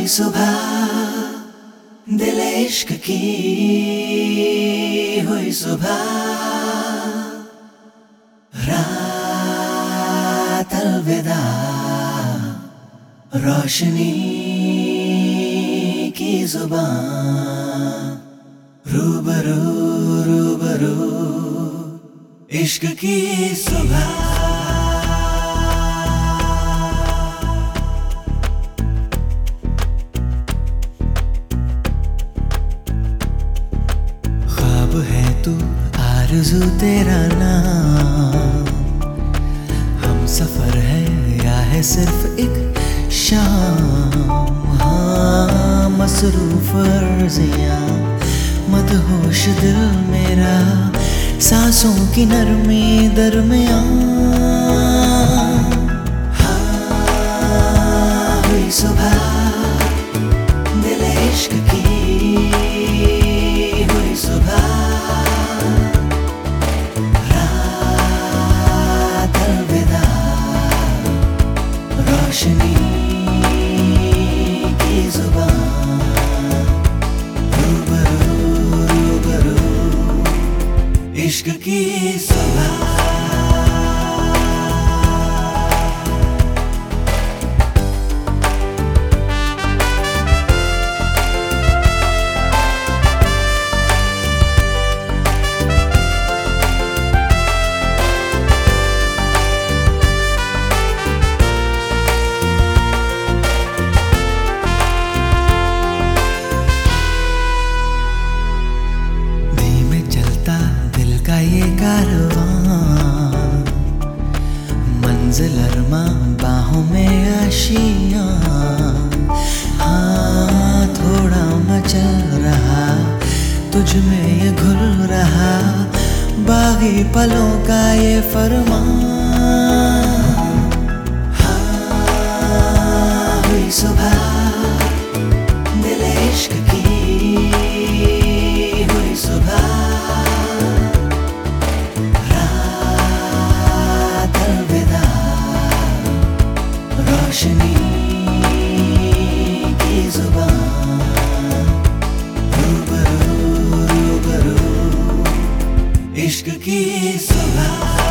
हुई सुबह दिल इश्क की हुई सुबह, रात अलविदा रोशनी की जुबान, रूबरू रूबरू इश्क की सुबह। है तू आरज़ू तेरा नाम, हम सफर है या है सिर्फ एक शाम। हाँ मसरूफ अर्ज़ियाँ मदहोश दिल मेरा, सांसों की नरमी दरमियाँ। हाँ हुई सुबह दिल इश्क की हुई सुबह, रात अलविदा रोशनी की जुबान, रूबरू रूबरू इश्क की सुबह। का ये कारवां मंजिल अरमां बाहों में आशियां। हाँ थोड़ा मचल रहा तुझ में ये घुल रहा, बागी पलों का ये फरमान। हाँ हुई सुबह दिल इश्क की हुई सुबह, रोशनी की जुबान, रूबरू रूबरू इश्क की सुबह।